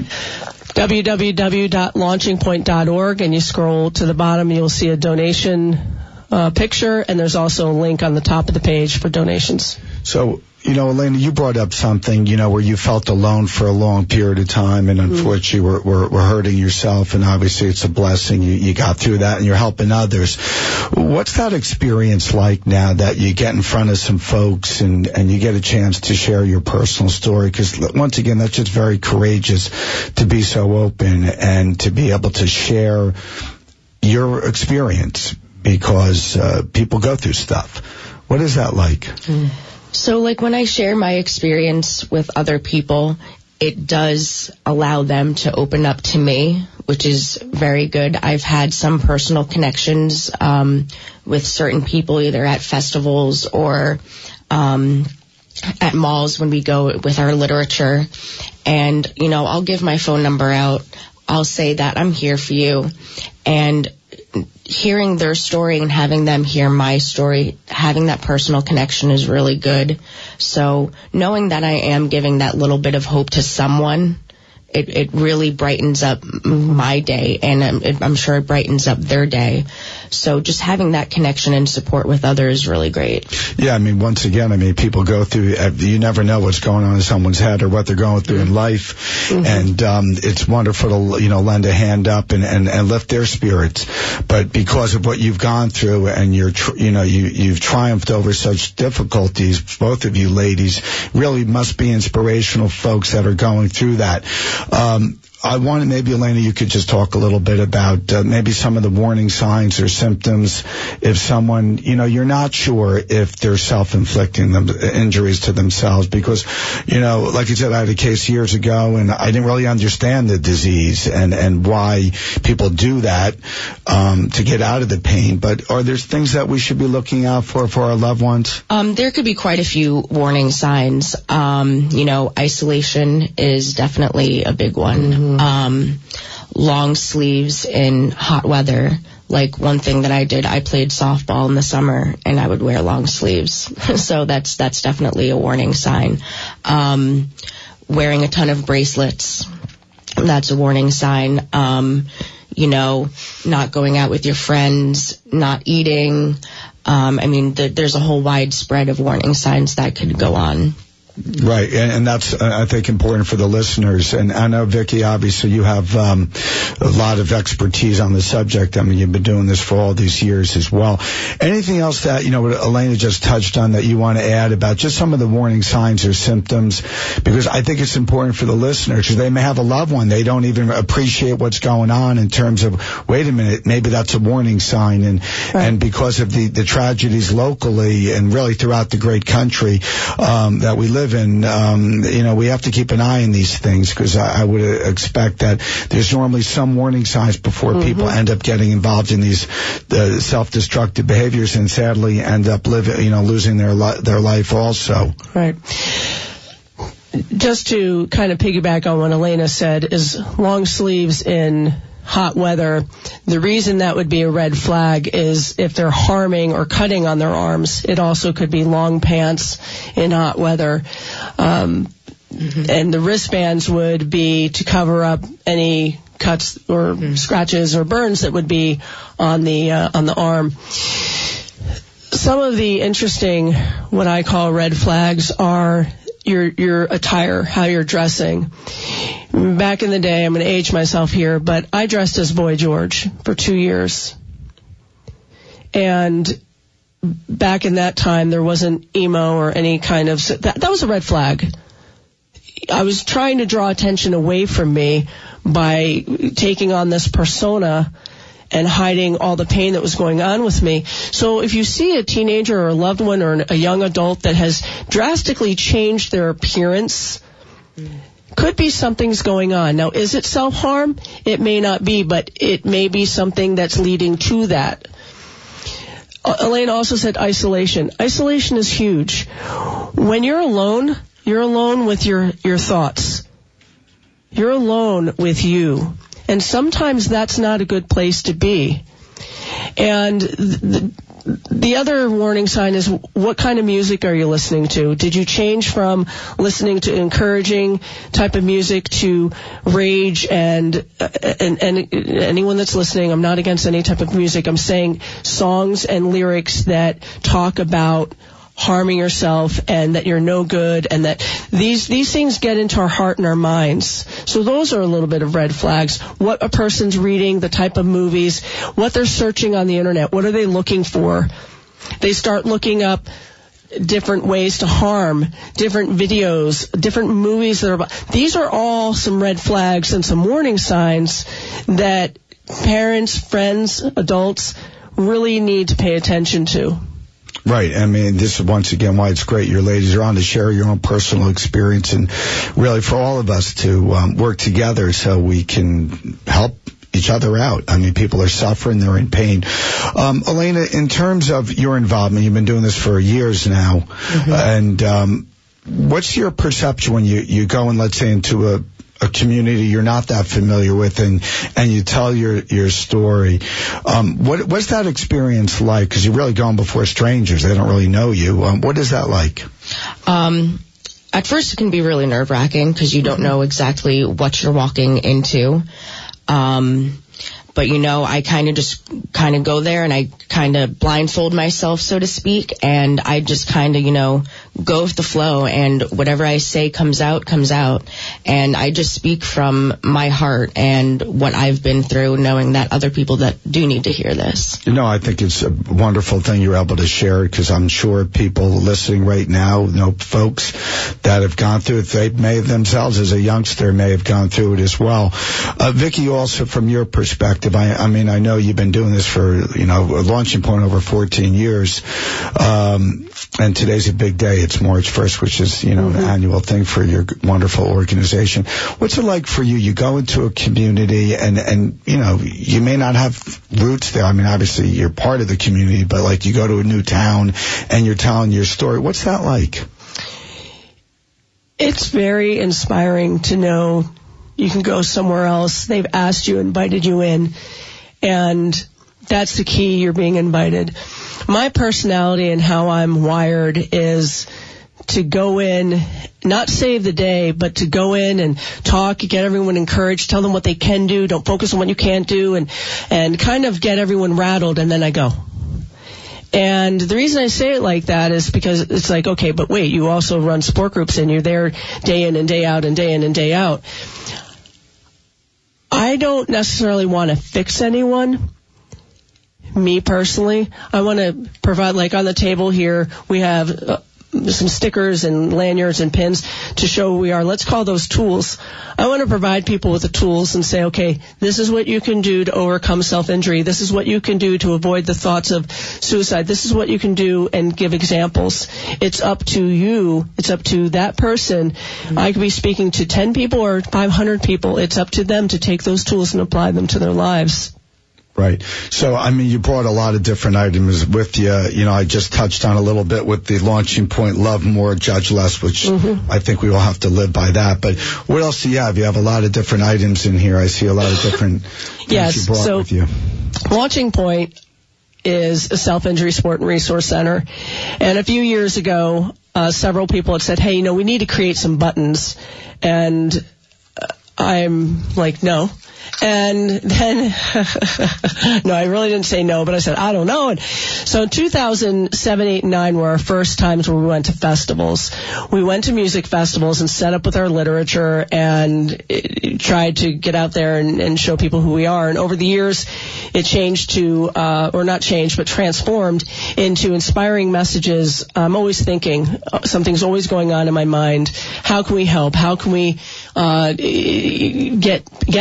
w w w dot launching point dot org, and you scroll to the bottom, you'll see a donation uh, picture, and there's also a link on the top of the page for donations. So, you know, Elena, you brought up something, you know, where you felt alone for a long period of time, and unfortunately were, were, were hurting yourself, and obviously it's a blessing. You, you got through that, and you're helping others. What's that experience like now that you get in front of some folks and, and you get a chance to share your personal story? Because, once again, that's just very courageous to be so open and to be able to share your experience, because uh, people go through stuff. What is that like? Mm. So, like, when I share my experience with other people, it does allow them to open up to me, which is very good. I've had some personal connections um, with certain people, either at festivals or um, at malls when we go with our literature. And, you know, I'll give my phone number out. I'll say that I'm here for you. And hearing their story and having them hear my story, having that personal connection is really good. So knowing that I am giving that little bit of hope to someone, it, it really brightens up my day, and I'm, it, I'm sure it brightens up their day. So just having that connection and support with others is really great. Yeah, I mean, once again, I mean, people go through, you never know what's going on in someone's head or what they're going through in life. Mm-hmm. And um, it's wonderful to, you know, lend a hand up and, and, and lift their spirits. But because of what you've gone through and you're, tr- you know, you, you've triumphed over such difficulties, both of you ladies really must be inspirational folks that are going through that. Um, I wanted, maybe, Elena, you could just talk a little bit about uh, maybe some of the warning signs or symptoms if someone, you know, you're not sure if they're self-inflicting them, injuries to themselves. Because, you know, like you said, I had a case years ago, and I didn't really understand the disease and, and why people do that um, to get out of the pain. But are there things that we should be looking out for for our loved ones? Um, there could be quite a few warning signs. Um, you know, isolation is definitely a big one. Mm-hmm. Um, long sleeves in hot weather. Like, one thing that I did, I played softball in the summer and I would wear long sleeves. So that's, that's definitely a warning sign. Um, wearing a ton of bracelets, that's a warning sign. Um, you know, not going out with your friends, not eating. Um, I mean, the, there's a whole wide spread of warning signs that could go on. Right, and, and that's, uh, I think, important for the listeners. And I know, Vicki, obviously you have um, a lot of expertise on the subject. I mean, you've been doing this for all these years as well. Anything else that, you know, what Elena just touched on that you want to add about just some of the warning signs or symptoms? Because I think it's important for the listeners, because they may have a loved one. They don't even appreciate what's going on in terms of, wait a minute, maybe that's a warning sign. And, right. and because of the, the tragedies locally and really throughout the great country um, that we live in, um, you know, we have to keep an eye on these things, because I, I would expect that there's normally some warning signs before mm-hmm. people end up getting involved in these uh, self-destructive behaviors and sadly end up living, you know, losing their li- their life also. Right. Just to kind of piggyback on what Elena said, is long sleeves in hot weather. The reason that would be a red flag is if they're harming or cutting on their arms. It also could be long pants in hot weather. Um, mm-hmm. And the wristbands would be to cover up any cuts or mm-hmm. scratches or burns that would be on the uh, on the arm. Some of the interesting, what I call red flags, are your your attire, how you're dressing. Back in the day, I'm going to age myself here, but I dressed as Boy George for two years. And back in that time, there wasn't emo or any kind of... That, that was a red flag. I was trying to draw attention away from me by taking on this persona and hiding all the pain that was going on with me. So if you see a teenager or a loved one or a young adult that has drastically changed their appearance, could be something's going on. Now, is it self-harm? It may not be, but it may be something that's leading to that. Elaine also said isolation. Isolation is huge. When you're alone, you're alone with your, your thoughts. You're alone with you. And sometimes that's not a good place to be. And the, the other warning sign is, what kind of music are you listening to? Did you change from listening to encouraging type of music to rage and, and, and anyone that's listening, I'm not against any type of music. I'm saying songs and lyrics that talk about harming yourself and that you're no good and that these these things get into our heart and our minds. So those are a little bit of red flags. What a person's reading, the type of movies, what they're searching on the internet, what are they looking for? They start looking up different ways to harm, different videos, different movies that are about. These are all some red flags and some warning signs that parents, friends, adults really need to pay attention to. Right. I mean, this is once again why it's great your ladies are on to share your own personal experience and really for all of us to um, work together so we can help each other out. I mean, people are suffering, they're in pain. Um, Elena, in terms of your involvement, you've been doing this for years now, mm-hmm. and um, what's your perception when you, you go and, let's say, into a a community you're not that familiar with, and and you tell your your story. Um, what what's that experience like? Because you're really going before strangers; they don't really know you. Um, what is that like? Um, at first, it can be really nerve wracking because you don't know exactly what you're walking into. Um, but you know, I kind of just kind of go there and I kind of blindfold myself, so to speak, and I just kind of, you know, go with the flow, and whatever I say comes out, comes out. And I just speak from my heart and what I've been through, knowing that other people that do need to hear this. You know, I think it's a wonderful thing you're able to share, because I'm sure people listening right now, you know, folks that have gone through it, they may themselves as a youngster may have gone through it as well. Uh, Vicki, also from your perspective, I, I mean, I know you've been doing this for, you know, a launching point over fourteen years, um, and today's a big day. It's March first, which is, you know, mm-hmm. an annual thing for your wonderful organization. What's it like for you? You go into a community and, and, you know, you may not have roots there. I mean, obviously you're part of the community, but like you go to a new town and you're telling your story. What's that like? It's very inspiring to know you can go somewhere else. They've asked you, invited you in, and that's the key. You're being invited. My personality and how I'm wired is to go in, not save the day, but to go in and talk, get everyone encouraged, tell them what they can do, don't focus on what you can't do, and, and kind of get everyone rattled, and then I go. And the reason I say it like that is because it's like, okay, but wait, you also run support groups and you're there day in and day out and day in and day out. I don't necessarily want to fix anyone. Me personally, I want to provide, like on the table here, we have uh, some stickers and lanyards and pins to show who we are. Let's call those tools. I want to provide people with the tools and say, okay, this is what you can do to overcome self-injury. This is what you can do to avoid the thoughts of suicide. This is what you can do, and give examples. It's up to you. It's up to that person. Mm-hmm. I could be speaking to ten people or five hundred people. It's up to them to take those tools and apply them to their lives. Right. So, I mean, you brought a lot of different items with you. You know, I just touched on a little bit with the launching point, love more, judge less, which mm-hmm. I think we all have to live by that. But what else do you have? You have a lot of different items in here. I see a lot of different things yes, you brought so with you. Launching Point is a self-injury support and resource center. And a few years ago, uh, several people had said, hey, you know, we need to create some buttons. And uh, I'm like, no. And then, no, I really didn't say no, but I said, I don't know. And so in two thousand seven, eight, and nine were our first times where we went to festivals. We went to music festivals and set up with our literature and it, tried to get out there and, and show people who we are. And over the years, it changed to, uh, or not changed, but transformed into inspiring messages. I'm always thinking, something's always going on in my mind. How can we help? How can we uh, get get to people?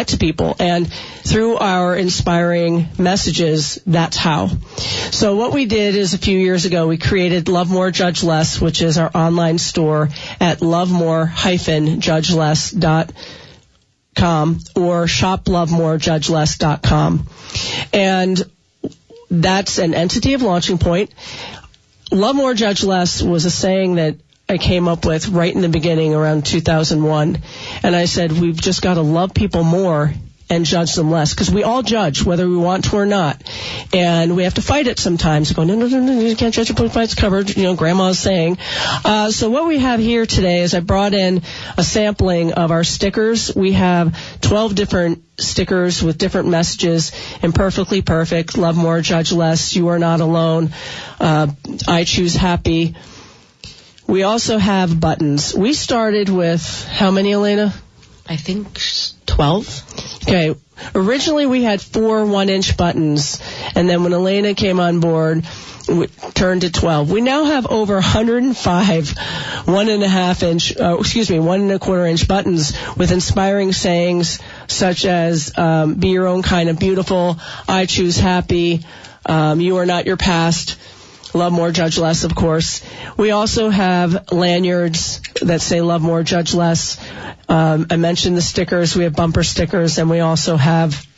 people. And through our inspiring messages, that's how. So what we did is a few years ago, we created Love More, Judge Less, which is our online store at love more dash judge less dot com or shop love more judge less dot com. And that's an entity of Launching Point. Love More, Judge Less was a saying that I came up with right in the beginning around two thousand one. And I said, we've just got to love people more and judge them less, because we all judge whether we want to or not. And we have to fight it sometimes. Go, no, no, no, no, you can't judge a book by its cover, you know, Grandma's saying. Uh, so what we have here today is I brought in a sampling of our stickers. We have twelve different stickers with different messages: Imperfectly Perfect, Love More, Judge Less, You Are Not Alone, uh, I Choose Happy. We also have buttons. We started with how many, Elena? I think twelve. Okay. Originally we had four one-inch buttons, and then when Elena came on board, we turned to twelve. We now have over one hundred five one and a half inch, uh, excuse me, one and a quarter inch buttons with inspiring sayings such as um, be your own kind of beautiful, I choose happy, um, you are not your past, Love More, Judge Less, of course. We also have lanyards that say Love More, Judge Less. Um, I mentioned the stickers. We have bumper stickers, and we also have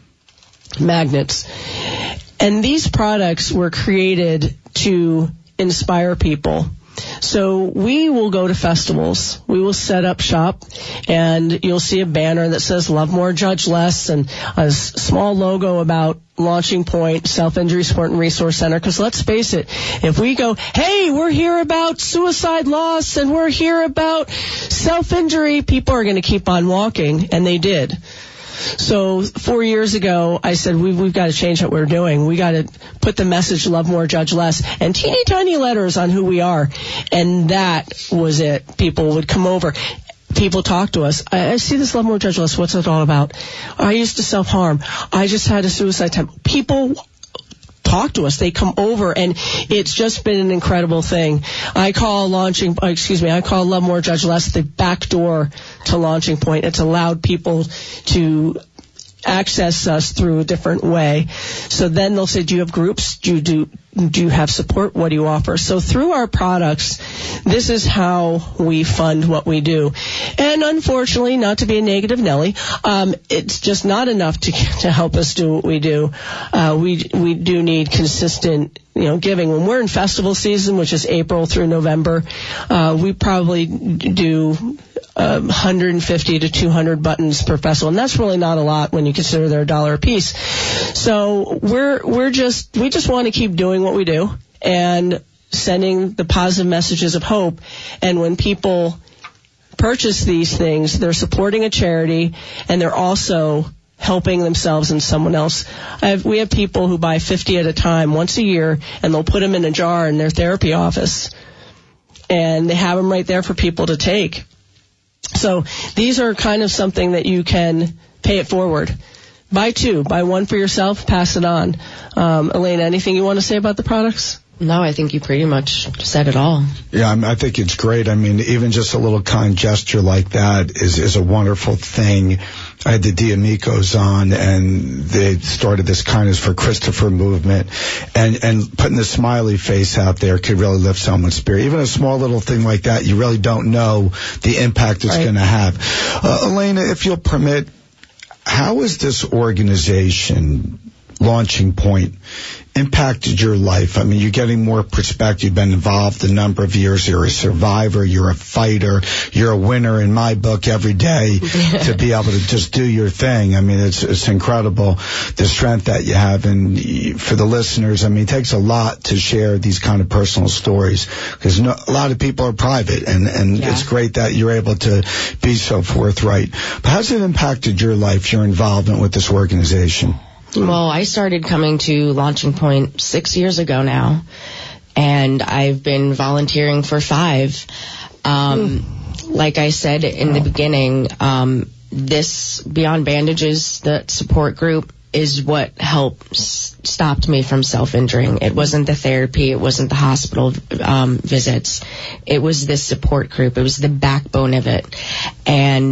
magnets. And these products were created to inspire people. So we will go to festivals. We will set up shop, and you'll see a banner that says Love More, Judge Less, and a s- small logo about Launching Point, Self-Injury Support and Resource Center. Because let's face it, if we go, hey, we're here about suicide loss, and we're here about self-injury, people are going to keep on walking, and they did. So four years ago, I said, we've, we've got to change what we're doing. We got to put the message, Love More, Judge Less, and teeny tiny letters on who we are. And that was it. People would come over. People talk to us. I, I see this Love More, Judge Less. What's it all about? I used to self-harm. I just had a suicide attempt. People talk to us. They come over, and it's just been an incredible thing. I call launching, excuse me, I call Love More, Judge Less the back door to Launching Point. It's allowed people to access us through a different way. So then they'll say, do you have groups? Do you do, do you have support? What do you offer? So through our products, this is how we fund what we do. And unfortunately, not to be a negative Nelly, um, it's just not enough to to help us do what we do. Uh, we we do need consistent, you know, giving. When we're in festival season, which is April through November, uh, we probably do Um, one hundred fifty to two hundred buttons per festival, and that's really not a lot when you consider they're a dollar a piece. So we're we're just we just want to keep doing what we do and sending the positive messages of hope. And when people purchase these things, they're supporting a charity, and they're also helping themselves and someone else. I have, we have people who buy fifty at a time once a year, and they'll put them in a jar in their therapy office, and they have them right there for people to take. So these are kind of something that you can pay it forward. Buy two. Buy one for yourself. Pass it on. Um, Elena, anything you want to say about the products? No, I think you pretty much said it all. Yeah, I think it's great. I mean, even just a little kind gesture like that is, is a wonderful thing. I had the D'Amicos on, and they started this Kindness for Christopher movement, and, and putting the smiley face out there could really lift someone's spirit. Even a small little thing like that, you really don't know the impact it's right. going to have. Uh, Elena, if you'll permit, how is this organization, Launching Point, impacted your life? I mean, you're getting more perspective. You've been involved a number of years. You're a survivor. You're a fighter. You're a winner in my book every day to be able to just do your thing. I mean, it's it's incredible, the strength that you have. And for the listeners, I mean, it takes a lot to share these kind of personal stories, because no, a lot of people are private, and, and yeah. it's great that you're able to be so forthright. But how's it impacted your life, your involvement with this organization? Well, I started coming to Launching Point six years ago now, and I've been volunteering for five. Um, mm. Like I said in the beginning, um, this Beyond Bandages, the support group, is what helped s- stopped me from self-injuring. It wasn't the therapy. It wasn't the hospital um, visits. It was this support group. It was the backbone of it. And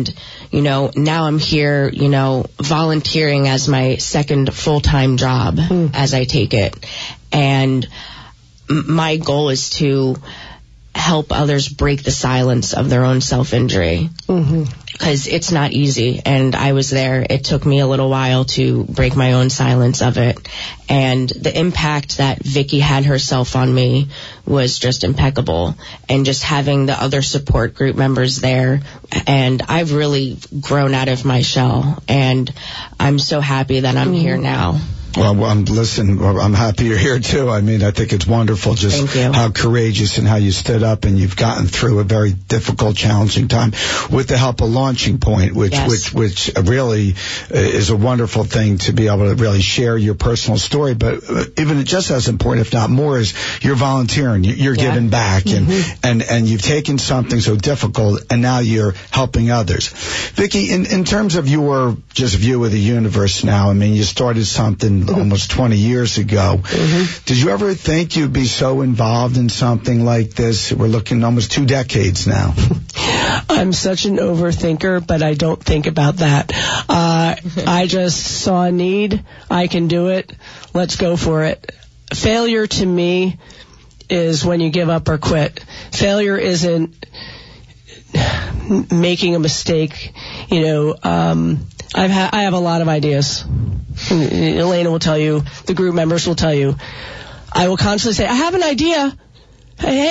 you know, now I'm here, you know, volunteering as my second full-time job mm. as I take it. And m- my goal is to help others break the silence of their own self-injury. Mm-hmm. Because it's not easy, and I was there. It took me a little while to break my own silence of it. And the impact that Vicky had herself on me was just impeccable. And just having the other support group members there, and I've really grown out of my shell, and I'm so happy that I'm mm-hmm. here now. Well, I'm listen. I'm happy you're here too. I mean, I think it's wonderful just how courageous and how you stood up, and you've gotten through a very difficult, challenging time with the help of Launching Point, which yes. which which really is a wonderful thing to be able to really share your personal story. But even just as important, if not more, is you're volunteering, you're yeah. giving back, mm-hmm. and and and you've taken something so difficult, and now you're helping others. Vicky, in in terms of your just view of the universe now, I mean, you started something almost twenty years ago. Mm-hmm. Did you ever think you'd be so involved in something like this? We're looking almost two decades now. I'm such an overthinker, but I don't think about that. Uh, I just saw a need. I can do it. Let's go for it. Failure to me is when you give up or quit. Failure isn't making a mistake. You know, um, I've ha- I have a lot of ideas. Elena will tell you, the group members will tell you. I will constantly say, I have an idea. Hey,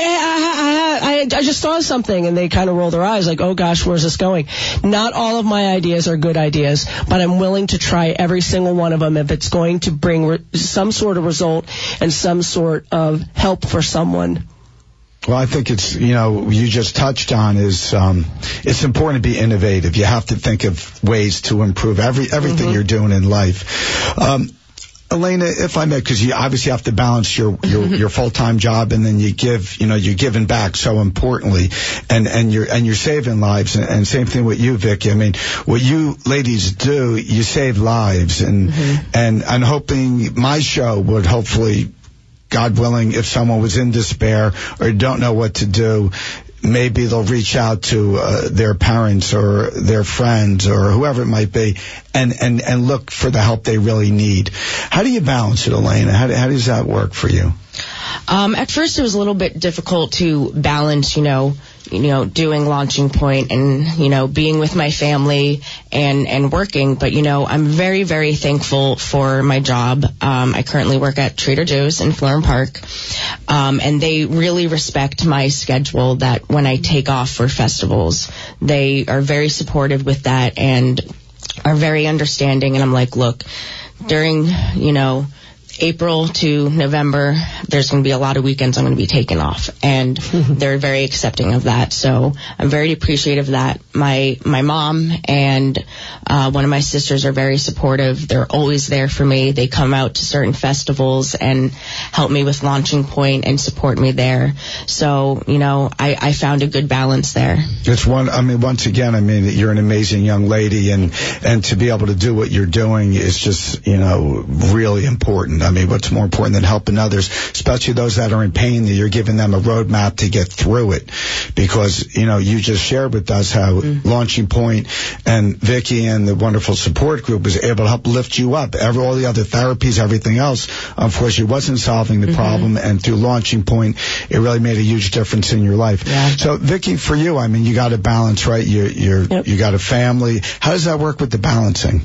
I, I, I, I just thought of something, and they kind of roll their eyes like, oh gosh, where's this going? Not all of my ideas are good ideas, but I'm willing to try every single one of them if it's going to bring re- some sort of result and some sort of help for someone. Well, I think it's, you know, you just touched on is, um, it's important to be innovative. You have to think of ways to improve every, everything mm-hmm. you're doing in life. Um, Elena, if I may, because you obviously have to balance your, your, your full-time job, and then you give, you know, you're giving back so importantly, and, and you're, and you're saving lives, and, and same thing with you, Vicky. I mean, what you ladies do, you save lives, and, mm-hmm. and I'm hoping my show would hopefully, God willing, if someone was in despair or don't know what to do, maybe they'll reach out to uh, their parents or their friends or whoever it might be, and, and, and look for the help they really need. How do you balance it, Elena? How, how does that work for you? Um, at first, it was a little bit difficult to balance, you know, you know, doing Launching Point and, you know, being with my family and, and working. But, you know, I'm very, very thankful for my job. Um, I currently work at Trader Joe's in Florham Park. Um, and they really respect my schedule that when I take off for festivals, they are very supportive with that and are very understanding. And I'm like, look, during, you know, April to November, there's going to be a lot of weekends I'm going to be taking off, and they're very accepting of that. So I'm very appreciative of that. My my mom and uh, one of my sisters are very supportive. They're always there for me. They come out to certain festivals and help me with Launching Point and support me there. So, you know, I, I found a good balance there. It's one. I mean, once again, I mean, you're an amazing young lady, and and to be able to do what you're doing is just, you know, really important. I mean, what's more important than helping others, especially those that are in pain, that you're giving them a roadmap to get through it? Because, you know, you just shared with us how mm-hmm. Launching Point and Vicky and the wonderful support group was able to help lift you up. Every, all the other therapies, everything else, unfortunately, wasn't solving the mm-hmm. problem. And through Launching Point, it really made a huge difference in your life. Yeah. So, Vicky, for you, I mean, you got a balance, right? You, you're, yep. you got a family. How does that work with the balancing?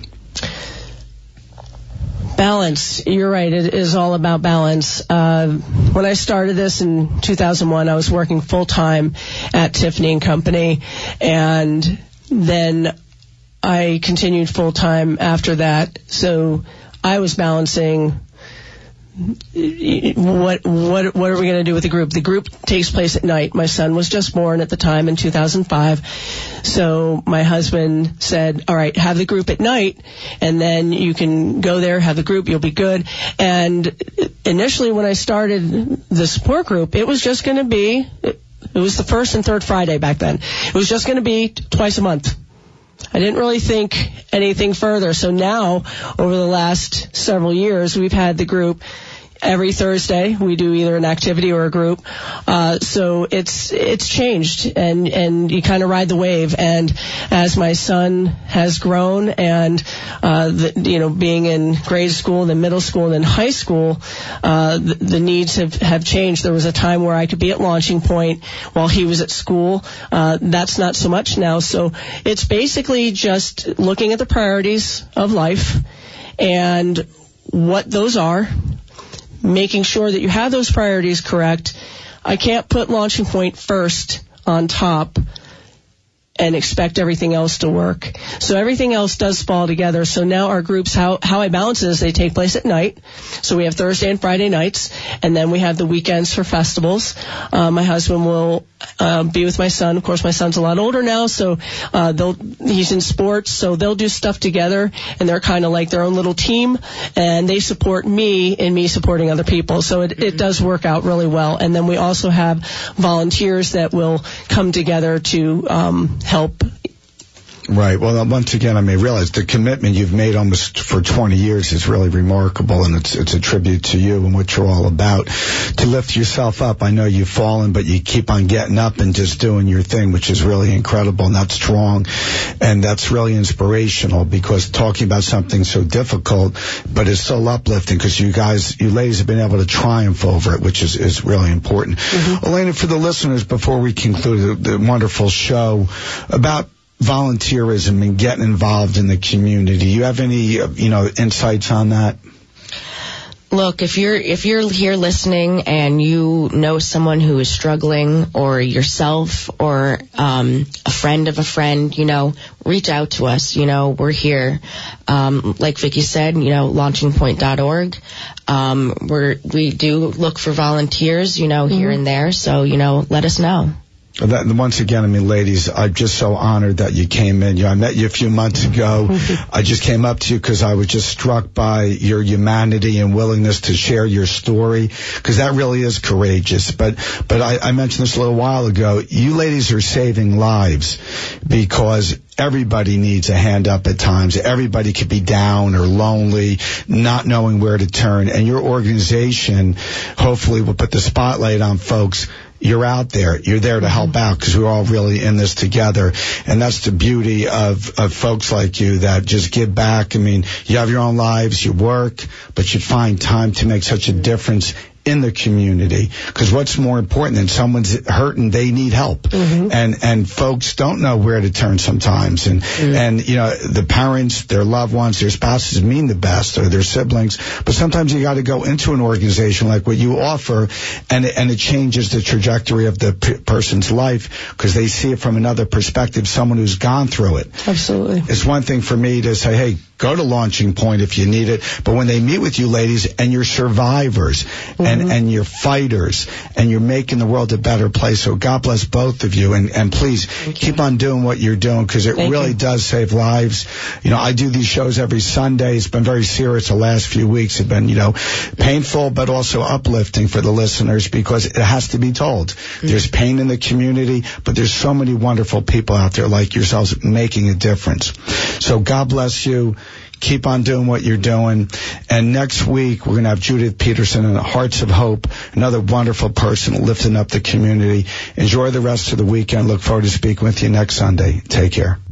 Balance. You're right. It is all about balance. Uh, when I started this in two thousand one, I was working full time at Tiffany and Company, and then I continued full time after that. So I was balancing what what what are we going to do with the group? The group takes place at night. My son was just born at the time in two thousand five. So my husband said, all right, have the group at night, and then you can go there, have the group, you'll be good. And initially when I started the support group, it was just going to be, it was the first and third Friday back then. It was just going to be twice a month. I didn't really think anything further. So now, over the last several years, we've had the group every Thursday we do either an activity or a group. Uh, so it's it's changed, and and you kind of ride the wave. And as my son has grown, and uh, the, you know, being in grade school, then middle school, then high school, uh, the, the needs have have changed. There was a time where I could be at Launching Point while he was at school. Uh, that's not so much now. So it's basically just looking at the priorities of life and what those are, making sure that you have those priorities correct. I can't put Launching Point first on top and expect everything else to work. So everything else does fall together. So now our groups, how, how I balance it is they take place at night. So we have Thursday and Friday nights, and then we have the weekends for festivals. Uh, my husband will uh, be with my son. Of course, my son's a lot older now, so uh, they'll he's in sports, so they'll do stuff together, and they're kind of like their own little team, and they support me in me supporting other people. So it, it does work out really well. And then we also have volunteers that will come together to um, help. Right. Well, once again, I may realize the commitment you've made almost for twenty years is really remarkable, and it's it's a tribute to you and what you're all about. To lift yourself up, I know you've fallen, but you keep on getting up and just doing your thing, which is really incredible, and that's strong, and that's really inspirational, because talking about something so difficult, but it's so uplifting, because you guys, you ladies have been able to triumph over it, which is, is really important. Mm-hmm. Elena, for the listeners, before we conclude the, the wonderful show, about volunteerism and getting involved in the community, you have any, you know, insights on that? Look, if you're if you're here listening and you know someone who is struggling, or yourself, or um, a friend of a friend, you know, reach out to us. You know, we're here. Um, like Vicki said, you know, launching point dot org. Um, we're we do look for volunteers, you know, here mm-hmm. and there. So, you know, let us know. That, once again, I mean, ladies, I'm just so honored that you came in. You know, I met you a few months ago. I just came up to you because I was just struck by your humanity and willingness to share your story, because that really is courageous. But but I, I mentioned this a little while ago. You ladies are saving lives, because everybody needs a hand up at times. Everybody could be down or lonely, not knowing where to turn. And your organization hopefully will put the spotlight on folks. You're out there. You're there to help out, because we're all really in this together. And that's the beauty of, of folks like you that just give back. I mean, you have your own lives, you work, but you find time to make such a difference in the community, because what's more important than someone's hurting? They need help. Mm-hmm. And and folks don't know where to turn sometimes. And mm-hmm. and you know, the parents, their loved ones, their spouses mean the best, or their siblings, but sometimes you got to go into an organization like what you offer, and and it changes the trajectory of the p- person's life, because they see it from another perspective, someone who's gone through it. Absolutely. It's one thing for me to say, hey, go to Launching Point if you need it, but when they meet with you ladies and you're survivors, mm-hmm. and, and you're fighters, and you're making the world a better place, so God bless both of you, and, and please Thank keep you. on doing what you're doing, because it Thank really you. does save lives. You know, I do these shows every Sunday. It's been very serious the last few weeks. Have been, you know, painful, but also uplifting for the listeners, because it has to be told. Mm-hmm. There's pain in the community, but there's so many wonderful people out there like yourselves making a difference. So God bless you. Keep on doing what you're doing. And next week, we're going to have Judith Peterson and Hearts of Hope, another wonderful person lifting up the community. Enjoy the rest of the weekend. Look forward to speaking with you next Sunday. Take care.